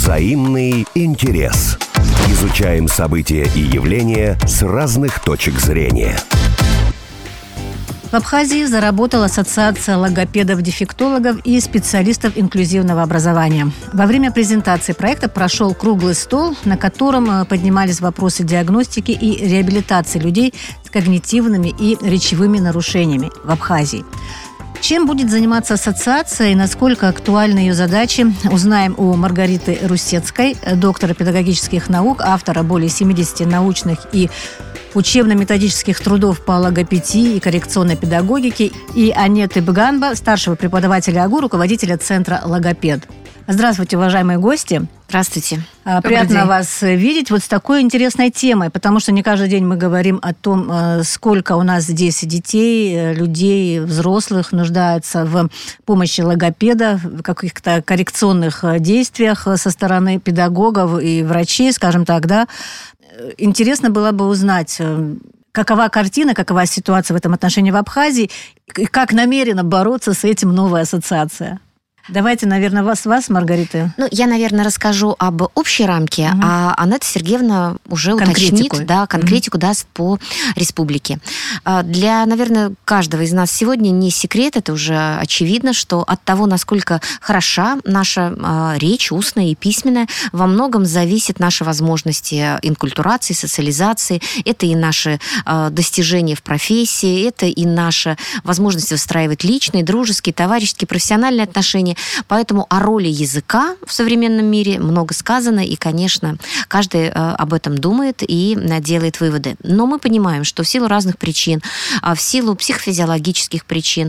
Взаимный интерес. Изучаем события и явления с разных точек зрения. В Абхазии заработала Ассоциация логопедов-дефектологов и специалистов инклюзивного образования. Во время презентации проекта прошел круглый стол, на котором поднимались вопросы диагностики и реабилитации людей с когнитивными и речевыми нарушениями в Абхазии. Чем будет заниматься ассоциация и насколько актуальны ее задачи, узнаем у Маргариты Русецкой, доктора педагогических наук, автора более 70 научных и учебно-методических трудов по логопедии и коррекционной педагогике, и Анеты Бганба, старшего преподавателя АГУ, руководителя Центра «Логопед». Здравствуйте, уважаемые гости. Здравствуйте. Приятно вас видеть вот с такой интересной темой, потому что не каждый день мы говорим о том, сколько у нас здесь детей, людей, взрослых нуждаются в помощи логопеда, в каких-то коррекционных действиях со стороны педагогов и врачей, скажем так, да. Интересно было бы узнать, какова картина, какова ситуация в этом отношении в Абхазии, и как намерена бороться с этим новая ассоциация. Давайте, наверное, вас, Маргарита. Я, наверное, расскажу об общей рамке, а Анетта Сергеевна уже уточнит, конкретику даст по республике. Для, наверное, каждого из нас сегодня не секрет, это уже очевидно, что от того, насколько хороша наша речь, устная и письменная, во многом зависит наши возможности инкультурации, социализации. Это и наши достижения в профессии, это и наша возможность выстраивать личные, дружеские, товарищеские, профессиональные отношения. Поэтому о роли языка в современном мире много сказано, и, конечно, каждый об этом думает и делает выводы. Но мы понимаем, что в силу разных причин, в силу психофизиологических причин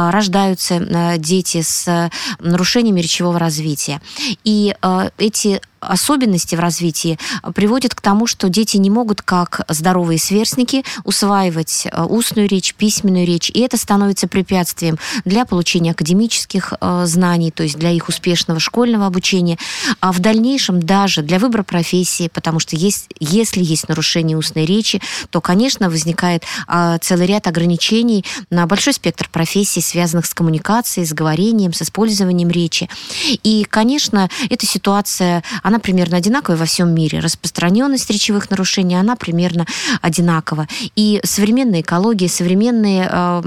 рождаются дети с нарушениями речевого развития. И эти особенности в развитии приводят к тому, что дети не могут, как здоровые сверстники, усваивать устную речь, письменную речь, и это становится препятствием для получения академических знаний, то есть для их успешного школьного обучения, а в дальнейшем даже для выбора профессии, потому что если есть нарушение устной речи, то, конечно, возникает целый ряд ограничений на большой спектр профессий, связанных с коммуникацией, с говорением, с использованием речи. И, конечно, эта ситуация, она примерно одинаковая во всем мире. Распространенность речевых нарушений, она примерно одинакова. И современная экология, современный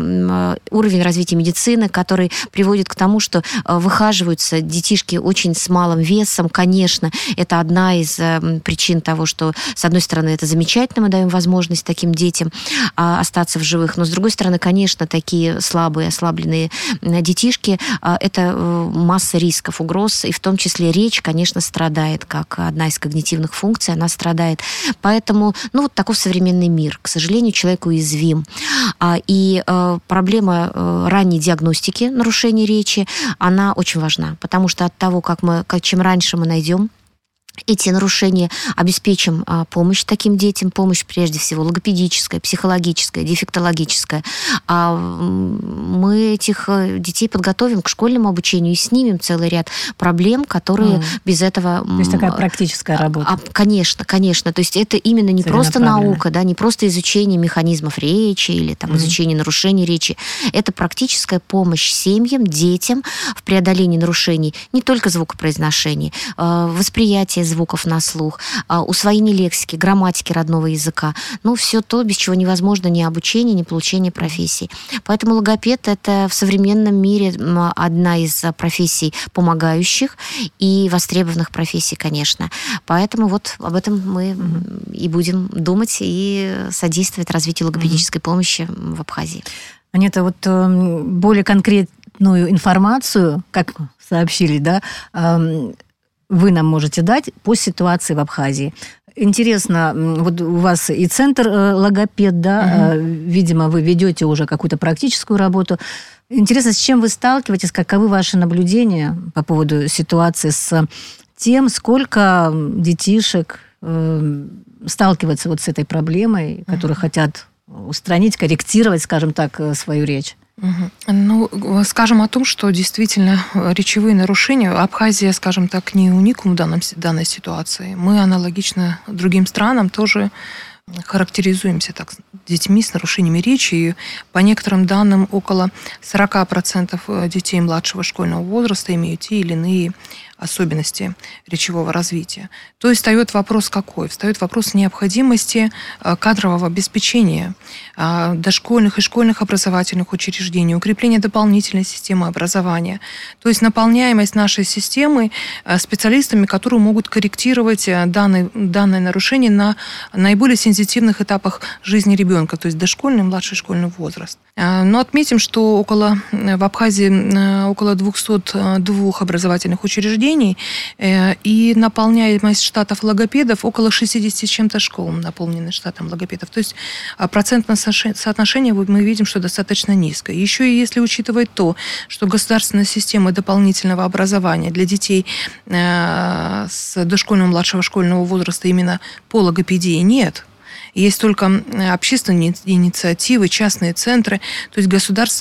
уровень развития медицины, который приводит к тому, что выхаживаются детишки очень с малым весом, конечно, это одна из причин того, что, с одной стороны, это замечательно, мы даем возможность таким детям остаться в живых, но, с другой стороны, конечно, такие слабые, ослабленные детишки, это масса рисков, угроз, и в том числе речь, конечно, страдает, как одна из когнитивных функций, она страдает. Поэтому, вот таков современный мир. К сожалению, человек уязвим. И проблема ранней диагностики нарушений речи, она очень важна, потому что от того, чем раньше мы найдем эти нарушения, обеспечим помощь таким детям, помощь прежде всего логопедическая, психологическая, дефектологическая. Мы этих детей подготовим к школьному обучению и снимем целый ряд проблем, которые без этого... То есть такая практическая работа. Конечно. То есть это именно не просто наука, не просто изучение механизмов речи или изучение нарушений речи. Это практическая помощь семьям, детям в преодолении нарушений не только звукопроизношения, восприятия звуков на слух, усвоение лексики, грамматики родного языка. Все то, без чего невозможно ни обучение, ни получение профессии. Поэтому логопед – это в современном мире одна из профессий помогающих и востребованных профессий, конечно. Поэтому об этом мы и будем думать и содействовать развитию логопедической помощи в Абхазии. Анета, более конкретную информацию, как сообщили, вы нам можете дать по ситуации в Абхазии. Интересно, у вас и центр логопед, видимо, вы ведете уже какую-то практическую работу. Интересно, с чем вы сталкиваетесь, каковы ваши наблюдения по поводу ситуации с тем, сколько детишек сталкиваются с этой проблемой, которые хотят устранить, корректировать, скажем так, свою речь? Скажем о том, что действительно речевые нарушения, Абхазия, скажем так, не уникум в данной ситуации. Мы аналогично другим странам тоже характеризуемся так детьми с нарушениями речи. И по некоторым данным, около 40% детей младшего школьного возраста имеют те или иные особенности речевого развития, то есть встает вопрос какой? Встает вопрос необходимости кадрового обеспечения дошкольных и школьных образовательных учреждений, укрепления дополнительной системы образования, то есть наполняемость нашей системы специалистами, которые могут корректировать данное нарушение на наиболее сенситивных этапах жизни ребенка, то есть дошкольный и младший школьный возраст. Но отметим, что в Абхазии около 202 образовательных учреждений и наполняемость штатов логопедов около 60 с чем-то школ наполнены штатом логопедов. То есть процентное соотношение мы видим, что достаточно низкое. Еще и если учитывать то, что государственная система дополнительного образования для детей с дошкольного младшего школьного возраста именно по логопедии нет. Есть только общественные инициативы, частные центры. То есть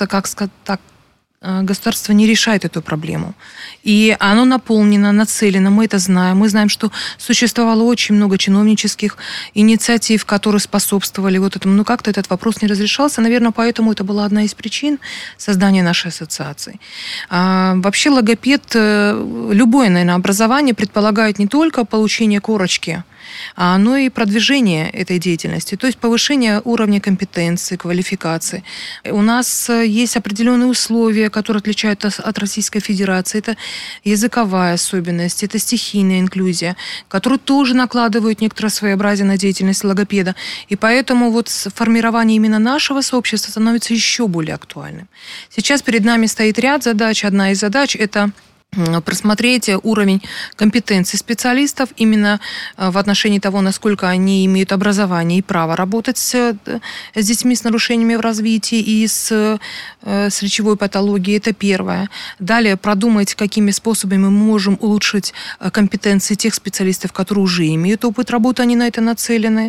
государство не решает эту проблему. И оно наполнено, нацелено, мы это знаем. Мы знаем, что существовало очень много чиновнических инициатив, которые способствовали вот этому. Но как-то этот вопрос не разрешался. Наверное, поэтому это была одна из причин создания нашей ассоциации. Вообще логопед, любое, наверное, образование предполагает не только получение корочки, но и продвижение этой деятельности, то есть повышение уровня компетенции, квалификации. У нас есть определенные условия, которые отличают от Российской Федерации. Это языковая особенность, это стихийная инклюзия, которые тоже накладывают некоторое своеобразие на деятельность логопеда. И поэтому вот формирование именно нашего сообщества становится еще более актуальным. Сейчас перед нами стоит ряд задач. Одна из задач – это просмотреть уровень компетенции специалистов именно в отношении того, насколько они имеют образование и право работать с детьми с нарушениями в развитии и с речевой патологией. Это первое. Далее продумать, какими способами мы можем улучшить компетенции тех специалистов, которые уже имеют опыт работы, они на это нацелены.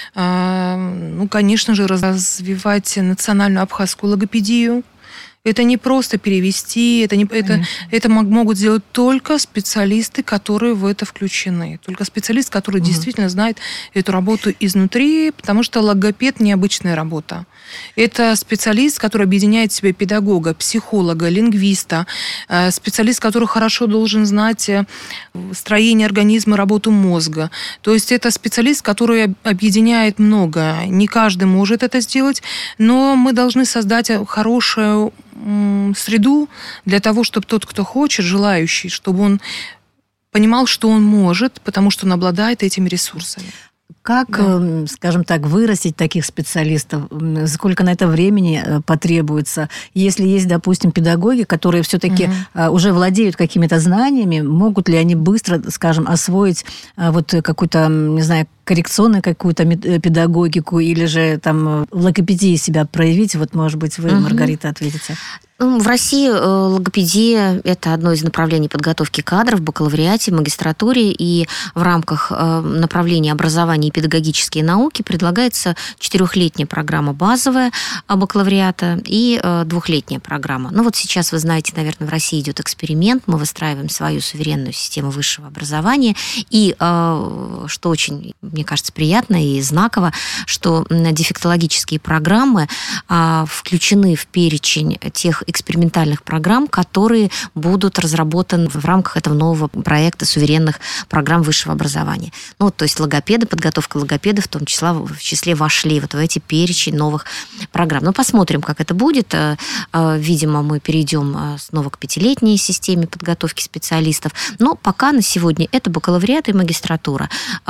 Конечно же, развивать национальную абхазскую логопедию. Это не просто перевести, это могут сделать только специалисты, которые в это включены. Только специалист, который действительно знает эту работу изнутри, потому что логопед – необычная работа. Это специалист, который объединяет в себе педагога, психолога, лингвиста, специалист, который хорошо должен знать строение организма, работу мозга. То есть это специалист, который объединяет многое. Не каждый может это сделать, но мы должны создать хорошую среду для того, чтобы тот, кто хочет, желающий, чтобы он понимал, что он может, потому что он обладает этими ресурсами. Как, скажем так, вырастить таких специалистов? Сколько на это времени потребуется? Если есть, допустим, педагоги, которые все-таки уже владеют какими-то знаниями, могут ли они быстро, скажем, освоить вот какую-то, не знаю, коррекционную какую-то педагогику или же там в логопедии себя проявить? Вот, может быть, вы, Маргарита, ответите. В России логопедия – это одно из направлений подготовки кадров в бакалавриате, магистратуре, и в рамках направления образования и педагогические науки предлагается 4-летняя программа базовая бакалавриата и 2-летняя программа. Ну вот сейчас, вы знаете, наверное, в России идет эксперимент, мы выстраиваем свою суверенную систему высшего образования, и, что очень, мне кажется, приятно и знаково, что дефектологические программы включены в перечень тех экспериментальных программ, которые будут разработаны в рамках этого нового проекта суверенных программ высшего образования. Ну, то есть логопеды, подготовка логопедов в том числе вошли вот в эти перечень новых программ. Но посмотрим, как это будет. Видимо, мы перейдем снова к 5-летней системе подготовки специалистов. Но пока на сегодня это бакалавриат и магистратура.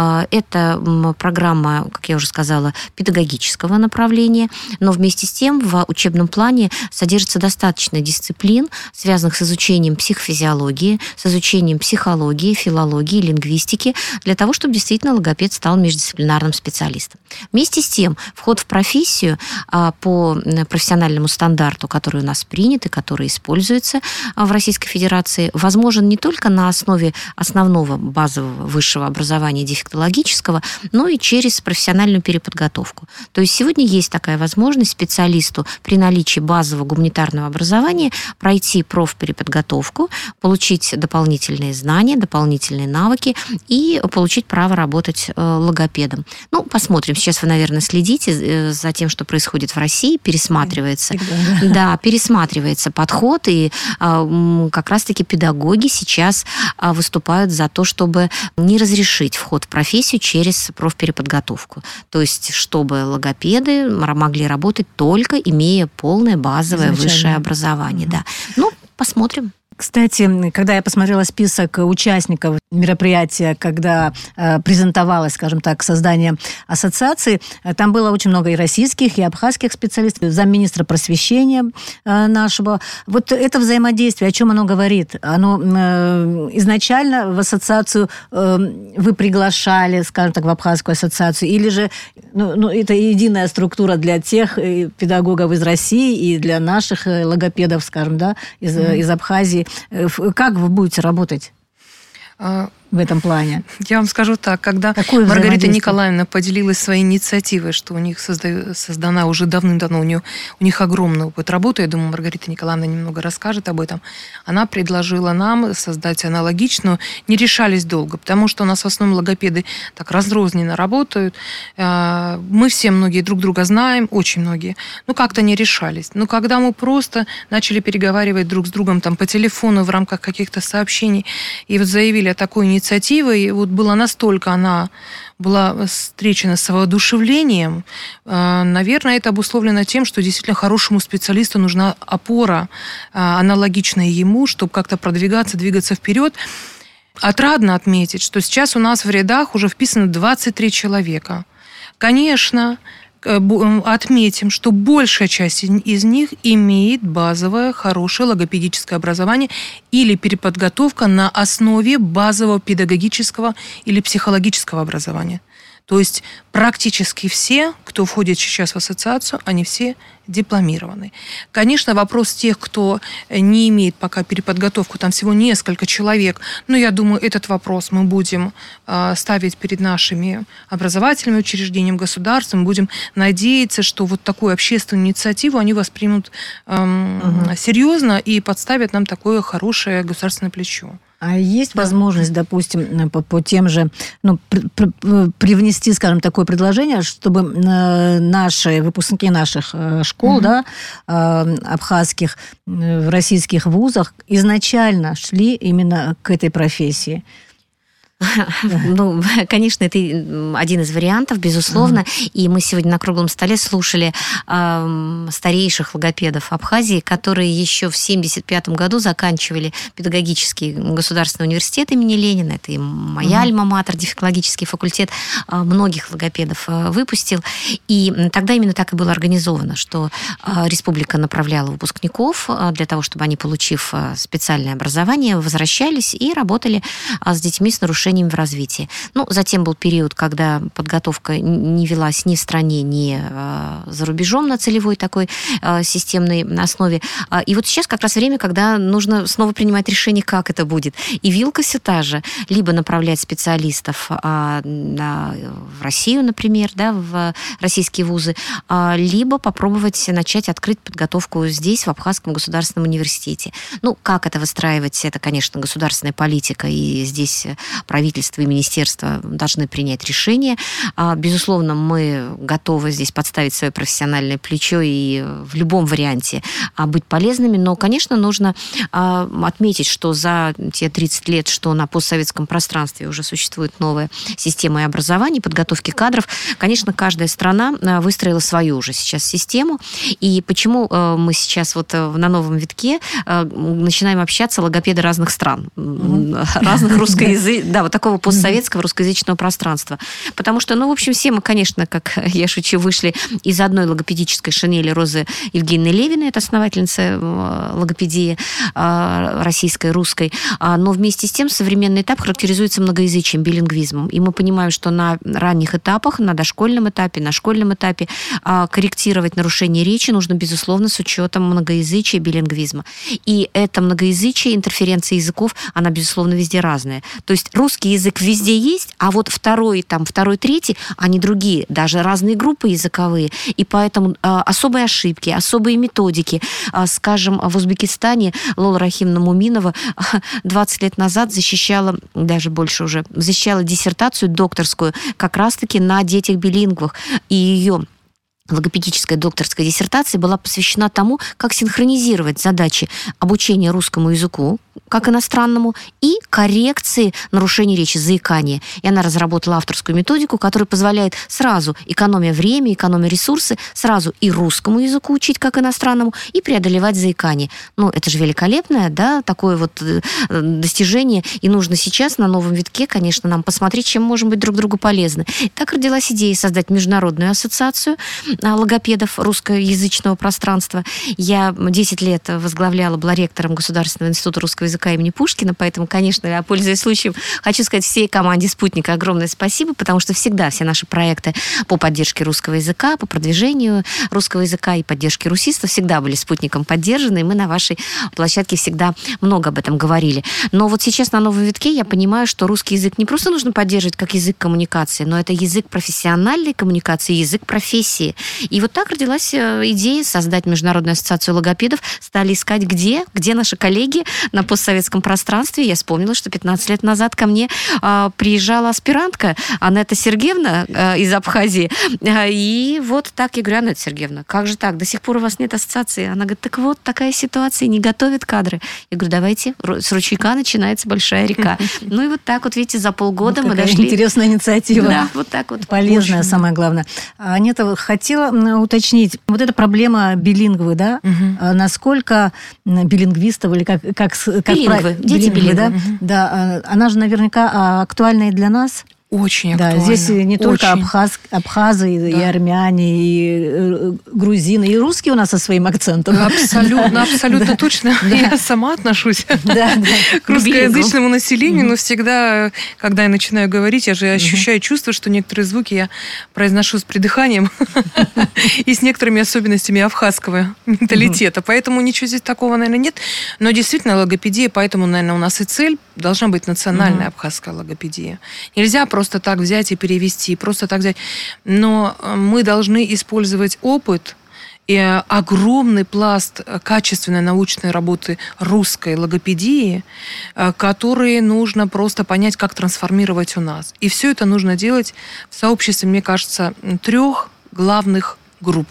Это программа, как я уже сказала, педагогического направления, но вместе с тем в учебном плане содержится достаточно дисциплин, связанных с изучением психофизиологии, с изучением психологии, филологии, лингвистики, для того, чтобы действительно логопед стал междисциплинарным специалистом. Вместе с тем, вход в профессию по профессиональному стандарту, который у нас принят и который используется в Российской Федерации, возможен не только на основе основного базового высшего образования дефектологического, но и через профессиональную переподготовку. То есть сегодня есть такая возможность специалисту при наличии базового гуманитарного образования, пройти профпереподготовку, получить дополнительные знания, дополнительные навыки и получить право работать логопедом. Ну, посмотрим. Сейчас вы, наверное, следите за тем, что происходит в России, пересматривается. Да, пересматривается подход, и как раз-таки педагоги сейчас выступают за то, чтобы не разрешить вход в профессию через профпереподготовку. То есть, чтобы логопеды могли работать только имея полное базовое высшее образование. Да. Ну, посмотрим. Кстати, когда я посмотрела список участников мероприятия, когда презентовалось, скажем так, создание ассоциации, там было очень много и российских, и абхазских специалистов, замминистра просвещения нашего. Вот это взаимодействие, о чем оно говорит? Оно изначально в ассоциацию вы приглашали, скажем так, в абхазскую ассоциацию, или же это единая структура для тех педагогов из России и для наших логопедов, скажем, да, из Абхазии? Как вы будете работать в этом плане? Я вам скажу так, когда Маргарита Николаевна поделилась своей инициативой, что у них создана уже давным-давно, у них огромный опыт работы, я думаю, Маргарита Николаевна немного расскажет об этом, она предложила нам создать аналогичную, не решались долго, потому что у нас в основном логопеды так разрозненно работают, мы все многие друг друга знаем, очень многие, но как-то не решались. Но когда мы просто начали переговаривать друг с другом там, по телефону в рамках каких-то сообщений, и вот заявили о такой инициативе, и вот была настолько она была встречена с воодушевлением, наверное, это обусловлено тем, что действительно хорошему специалисту нужна опора, аналогичная ему, чтобы как-то продвигаться, двигаться вперед. Отрадно отметить, что сейчас у нас в рядах уже вписано 23 человека. Конечно, отметим, что большая часть из них имеет базовое, хорошее логопедическое образование или переподготовка на основе базового педагогического или психологического образования. То есть практически все, кто входит сейчас в ассоциацию, они все дипломированы. Конечно, вопрос тех, кто не имеет пока переподготовку, там всего несколько человек, но я думаю, этот вопрос мы будем ставить перед нашими образовательными учреждениями, государством, будем надеяться, что вот такую общественную инициативу они воспримут серьезно и подставят нам такое хорошее государственное плечо. А есть возможность, допустим, по тем же, привнести, скажем, такое предложение, чтобы наши выпускники наших школ, да, абхазских, в российских вузах изначально шли именно к этой профессии? Ну, конечно, это один из вариантов, безусловно. И мы сегодня на круглом столе слушали старейших логопедов Абхазии, которые еще в 1975 году заканчивали педагогический государственный университет имени Ленина. Это и моя альма-матер, дефектологический факультет, многих логопедов выпустил. И тогда именно так и было организовано, что республика направляла выпускников для того, чтобы они, получив специальное образование, возвращались и работали с детьми с нарушением в развитии. Ну, затем был период, когда подготовка не велась ни в стране, ни за рубежом на целевой такой системной основе. И вот сейчас как раз время, когда нужно снова принимать решение, как это будет. И вилка все та же. Либо направлять специалистов в Россию, например, да, в российские вузы, либо попробовать начать открыть подготовку здесь, в Абхазском государственном университете. Ну, как это выстраивать, это, конечно, государственная политика, и здесь правительство и министерство должны принять решение. Безусловно, мы готовы здесь подставить свое профессиональное плечо и в любом варианте быть полезными, но, конечно, нужно отметить, что за те 30 лет, что на постсоветском пространстве уже существует новая система образования, подготовки кадров, конечно, каждая страна выстроила свою уже сейчас систему. И почему мы сейчас вот на новом витке начинаем общаться логопеды разных стран, разных русскоязычных, да, вот такого постсоветского русскоязычного пространства. Потому что, в общем, все мы, конечно, как я шучу, вышли из одной логопедической шинели Розы Евгеньевны Левиной, это основательница логопедии российской, русской. Но вместе с тем современный этап характеризуется многоязычием, билингвизмом. И мы понимаем, что на ранних этапах, на дошкольном этапе, на школьном этапе корректировать нарушение речи нужно, безусловно, с учетом многоязычия, билингвизма. И это многоязычие, интерференция языков, она, безусловно, везде разная. То есть русский русский язык везде есть, а вот второй, третий, они другие, даже разные группы языковые. И поэтому особые ошибки, особые методики. Скажем, в Узбекистане Лола Рахимовна Муминова 20 лет назад защищала, даже больше уже, защищала диссертацию докторскую как раз-таки на детях-билингвах. И ее логопедическая докторская диссертация была посвящена тому, как синхронизировать задачи обучения русскому языку, как иностранному, и коррекции нарушений речи, заикания. И она разработала авторскую методику, которая позволяет сразу, экономя время, экономя ресурсы, сразу и русскому языку учить, как иностранному, и преодолевать заикание. Ну, это же великолепное, да, такое вот достижение. И нужно сейчас на новом витке, конечно, нам посмотреть, чем можем быть друг другу полезны. Так родилась идея создать международную ассоциацию логопедов русскоязычного пространства. Я 10 лет возглавляла, была ректором Государственного института русского языка имени Пушкина, поэтому, конечно, я, пользуясь случаем, хочу сказать всей команде «Спутника» огромное спасибо, потому что всегда все наши проекты по поддержке русского языка, по продвижению русского языка и поддержке русистов всегда были «Спутником» поддержаны, и мы на вашей площадке всегда много об этом говорили. Но вот сейчас на новом витке я понимаю, что русский язык не просто нужно поддерживать как язык коммуникации, но это язык профессиональной коммуникации, язык профессии. И вот так родилась идея создать Международную ассоциацию логопедов. Стали искать, где наши коллеги на постсоветском пространстве. Я вспомнила, что 15 лет назад ко мне приезжала аспирантка Анетта Сергеевна из Абхазии. И вот так я говорю: Анетта Сергеевна, как же так? До сих пор у вас нет ассоциации? Она говорит: так вот, такая ситуация, не готовят кадры. Я говорю: давайте, с ручейка начинается большая река. Ну и вот так вот, видите, за полгода мы дошли. Интересная инициатива. Да, вот так вот. Полезная, очень. Самое главное. Анетта, хотела уточнить, вот эта проблема билингвы, да? Насколько билингвистов, или как билингвы, дети билингвы, да? Да, она же наверняка актуальна и для нас. Очень актуально. Да, здесь не только абхазы, и армяне, и грузины, и русские у нас со своим акцентом. Абсолютно точно. Я сама отношусь к русскоязычному населению, но всегда, когда я начинаю говорить, я же ощущаю чувство, что некоторые звуки я произношу с придыханием и с некоторыми особенностями абхазского менталитета. Поэтому ничего здесь такого, наверное, нет. Но действительно логопедия, поэтому, наверное, у нас и цель должна быть национальная абхазская логопедия. Нельзя просто так взять и перевести, просто так взять. Но мы должны использовать опыт и огромный пласт качественной научной работы русской логопедии, которые нужно просто понять, как трансформировать у нас. И все это нужно делать в сообществе, мне кажется, 3 главных групп.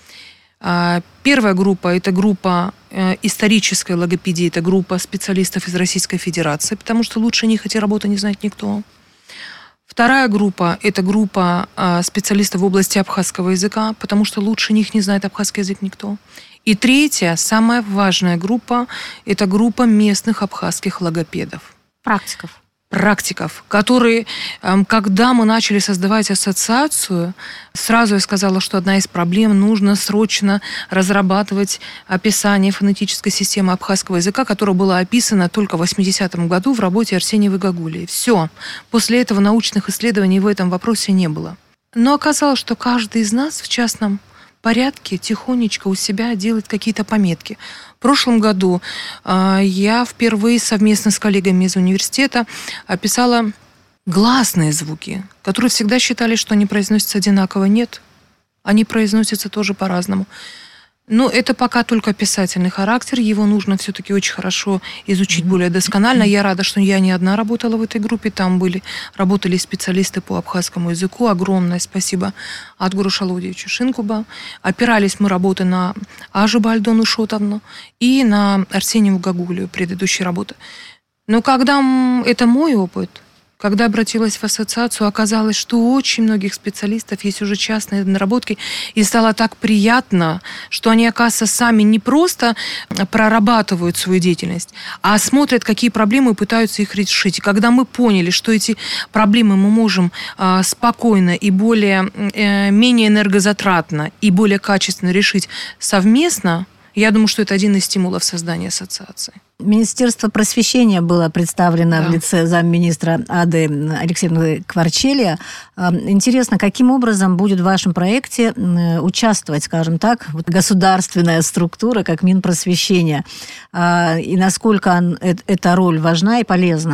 Первая группа – это группа исторической логопедии, это группа специалистов из Российской Федерации, потому что лучше них эти работы не знает никто. Вторая группа – это группа специалистов в области абхазского языка, потому что лучше них не знает абхазский язык никто. И третья, самая важная группа – это группа местных абхазских логопедов. Практиков, которые, когда мы начали создавать ассоциацию, сразу я сказала, что одна из проблем – нужно срочно разрабатывать описание фонетической системы абхазского языка, которая была описана только в 80-м году в работе Арсеньевой Гагулией. Все. После этого научных исследований в этом вопросе не было. Но оказалось, что каждый из нас в частном порядке тихонечко у себя делает какие-то пометки. В прошлом году я впервые совместно с коллегами из университета описала гласные звуки, которые всегда считали, что они произносятся одинаково. Нет, они произносятся тоже по-разному. Но это пока только описательный характер, его нужно все-таки очень хорошо изучить более досконально. Я рада, что я не одна работала в этой группе, там работали специалисты по абхазскому языку. Огромное спасибо Адгуру Шалудевичу Шинкуба. Опирались мы работы на Ажиба Альдону Шотовну и на Арсеньеву Гагулию, предыдущие работы. Но когда это мой опыт, когда обратилась в ассоциацию, оказалось, что у очень многих специалистов есть уже частные наработки, и стало так приятно, что они, оказывается, сами не просто прорабатывают свою деятельность, а смотрят, какие проблемы, и пытаются их решить. И когда мы поняли, что эти проблемы мы можем спокойно и менее энергозатратно и более качественно решить совместно, я думаю, что это один из стимулов создания ассоциации. Министерство просвещения было представлено в лице замминистра Ады Алексеевны Кварчелия. Интересно, каким образом будет в вашем проекте участвовать, скажем так, государственная структура, как Минпросвещение, и насколько эта роль важна и полезна?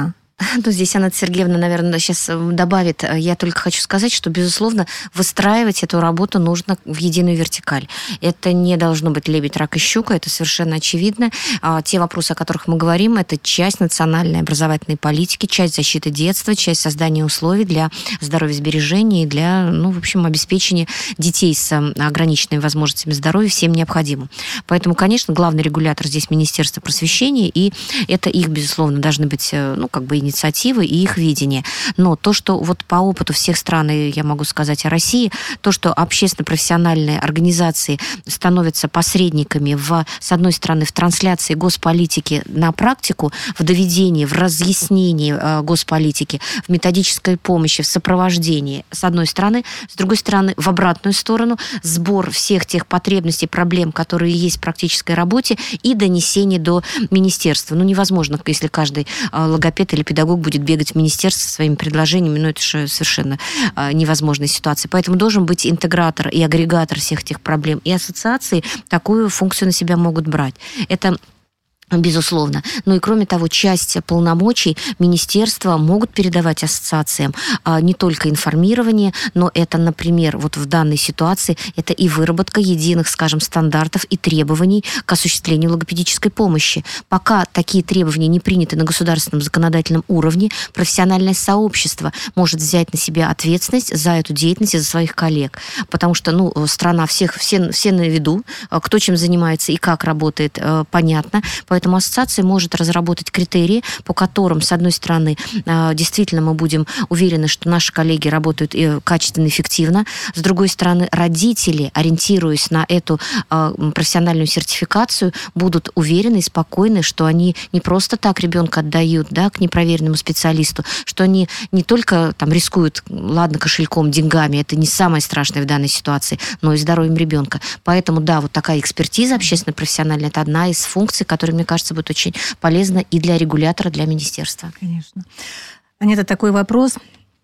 Здесь Анетта Сергеевна, наверное, сейчас добавит. Я только хочу сказать, что, безусловно, выстраивать эту работу нужно в единую вертикаль. Это не должно быть лебедь, рак и щука, это совершенно очевидно. Те вопросы, о которых мы говорим, это часть национальной образовательной политики, часть защиты детства, часть создания условий для здоровья сбережения и для, в общем, обеспечения детей с ограниченными возможностями здоровья всем необходимым. Поэтому, конечно, главный регулятор здесь Министерство просвещения, и это их, безусловно, должны быть, инициативы и их видение. Но то, что вот по опыту всех стран, и я могу сказать о России, то, что общественно-профессиональные организации становятся посредниками с одной стороны, в трансляции госполитики на практику, в доведении, в разъяснении госполитики, в методической помощи, в сопровождении, с одной стороны, с другой стороны, в обратную сторону, сбор всех тех потребностей, проблем, которые есть в практической работе, и донесение до министерства. Невозможно, если каждый логопед или педагог будет бегать в министерство со своими предложениями, это же совершенно невозможная ситуация. Поэтому должен быть интегратор и агрегатор всех этих проблем. И ассоциации такую функцию на себя могут брать. Это безусловно. И кроме того, часть полномочий министерства могут передавать ассоциациям не только информирование, но это, например, вот в данной ситуации, это и выработка единых, стандартов и требований к осуществлению логопедической помощи. Пока такие требования не приняты на государственном законодательном уровне, профессиональное сообщество может взять на себя ответственность за эту деятельность и за своих коллег. Потому что, страна все на виду, кто чем занимается и как работает, понятно. Поэтому ассоциация может разработать критерии, по которым, с одной стороны, действительно мы будем уверены, что наши коллеги работают качественно, эффективно. С другой стороны, родители, ориентируясь на эту профессиональную сертификацию, будут уверены и спокойны, что они не просто так ребенка отдают к непроверенному специалисту, что они не только рискуют, кошельком, деньгами, это не самое страшное в данной ситуации, но и здоровьем ребенка. Поэтому, вот такая экспертиза общественно-профессиональная, это одна из функций, которая, мне кажется, будет очень полезна и для регулятора, для министерства. Конечно. Анетта, такой вопрос.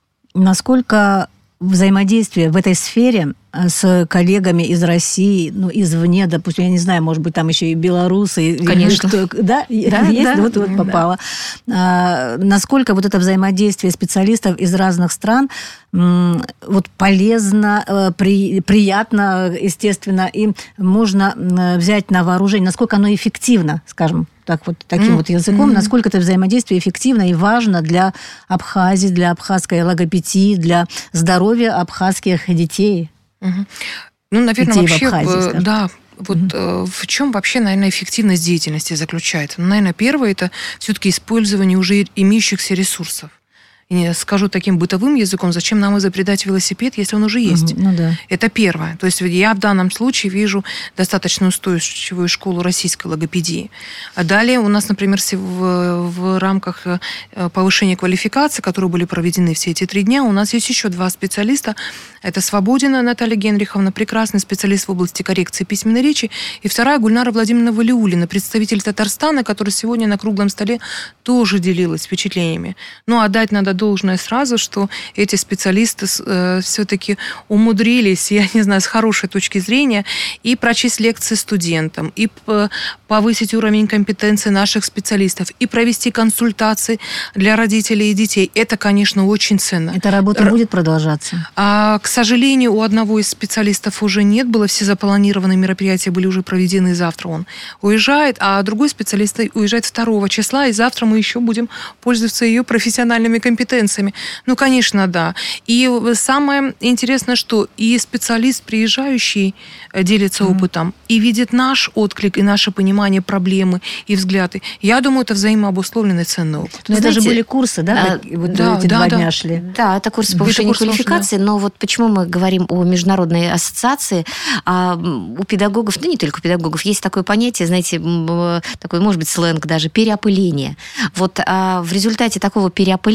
Насколько взаимодействие в этой сфере с коллегами из России, извне, допустим, я не знаю, может быть, там еще и белорусы. Конечно. Есть? Попало. Насколько вот это взаимодействие специалистов из разных стран полезно, приятно, естественно, и можно взять на вооружение, насколько оно эффективно, скажем, таким языком, насколько это взаимодействие эффективно и важно для Абхазии, для абхазской логопедии, для здоровья абхазских детей. Наверное, детей вообще, в Абхазии, в чем вообще, наверное, эффективность деятельности заключается? Наверное, первое – это все-таки использование уже имеющихся ресурсов. И скажу таким бытовым языком, зачем нам изобретать велосипед, если он уже есть? Это первое. То есть я в данном случае вижу достаточно устойчивую школу российской логопедии. А далее у нас, например, в рамках повышения квалификации, которые были проведены все эти 3 дня, у нас есть еще 2 специалиста. Это Свободина Наталья Генриховна, прекрасный специалист в области коррекции письменной речи, и вторая Гульнара Владимировна Валиуллина, представитель Татарстана, которая сегодня на круглом столе тоже делилась впечатлениями. Отдать надо должное сразу, что эти специалисты все-таки умудрились, я не знаю, с хорошей точки зрения, и прочесть лекции студентам, и повысить уровень компетенции наших специалистов, и провести консультации для родителей и детей. Это, конечно, очень ценно. Эта работа будет продолжаться? К сожалению, у одного из специалистов уже нет было, все запланированные мероприятия были уже проведены, завтра он уезжает, а другой специалист уезжает 2 числа, и завтра мы еще будем пользоваться ее профессиональными компетенциями. Конечно, да. И самое интересное, что и специалист, приезжающий, делится опытом, и видит наш отклик, и наше понимание проблемы, и взгляды. Я думаю, это взаимообусловленный ценный опыт. Но это же были курсы, эти 2 дня шли? Да, это курс повышения квалификации, но почему мы говорим о международной ассоциации, у педагогов, не только у педагогов, есть такое понятие, знаете, такой, может быть, сленг даже, переопыление. В результате такого переопыления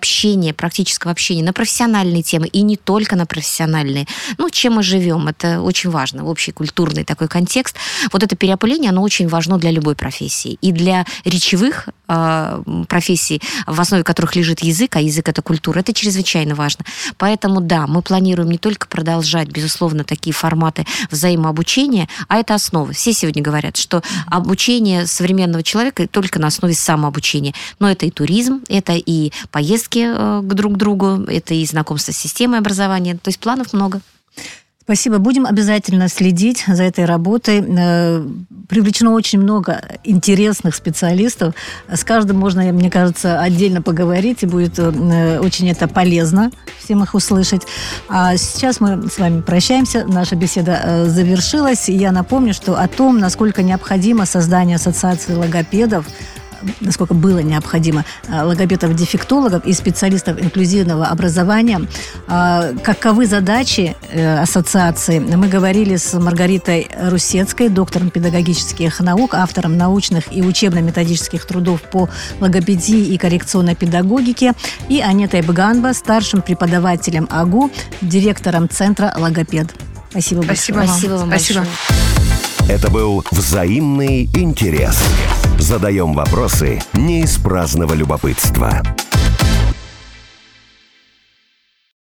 общения, практического общения на профессиональные темы и не только на профессиональные. Чем мы живем, это очень важно, в общий культурный такой контекст. Вот это переопыление, оно очень важно для любой профессии. И для речевых профессий, в основе которых лежит язык, а язык – это культура, это чрезвычайно важно. Поэтому, да, мы планируем не только продолжать, безусловно, такие форматы взаимообучения, а это основа. Все сегодня говорят, что обучение современного человека только на основе самообучения. Но это и туризм, это и поездки друг к другу, это и знакомство с системой образования. То есть планов много. Спасибо. Будем обязательно следить за этой работой. Привлечено очень много интересных специалистов. С каждым можно, мне кажется, отдельно поговорить, и будет очень это полезно всем их услышать. А сейчас мы с вами прощаемся. Наша беседа завершилась. И я напомню, что о том, насколько необходимо создание ассоциации логопедов, насколько было необходимо логопедов-дефектологов и специалистов инклюзивного образования. Каковы задачи ассоциации? Мы говорили с Маргаритой Русецкой, доктором педагогических наук, автором научных и учебно-методических трудов по логопедии и коррекционной педагогике, и Анетой Бганба, старшим преподавателем АГУ, директором Центра «Логопед». Спасибо большое. Спасибо вам большое. Это был «Взаимный интерес». Задаем вопросы не из праздного любопытства.